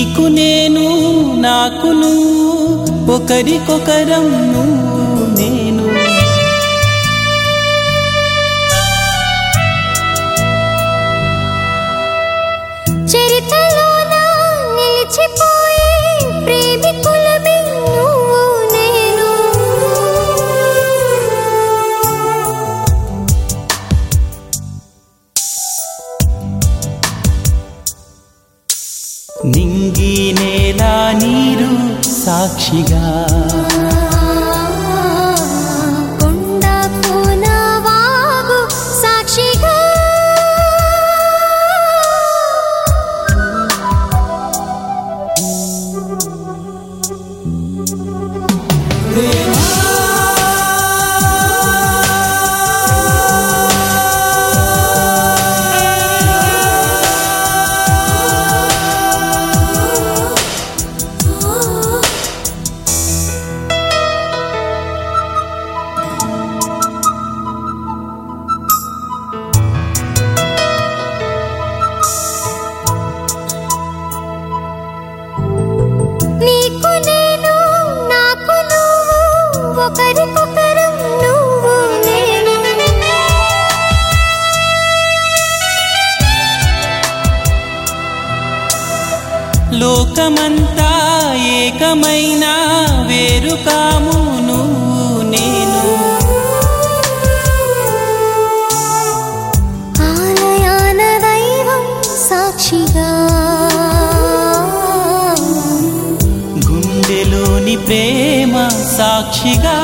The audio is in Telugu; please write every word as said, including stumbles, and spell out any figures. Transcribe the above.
నీకు నేను నాకు నువ్వు ఒకరికొకరం నువ్వు నేను చరితలోన నిలిచిపోయే ప్రేమికులమే నువ్వు నేను నింగి నేల నీరు సాక్షిగా కొండ కోన వాగు సాక్షిగా నీకు నేను నాకు నువ్వు ఒకరికొకరం నువ్వు నేను లోకమంతా ఏకమైన వేరు కాము నువ్వు నేను ఆలయాన దైవం సాక్షిగా గుండెలోని ప్రేమ సాక్షిగా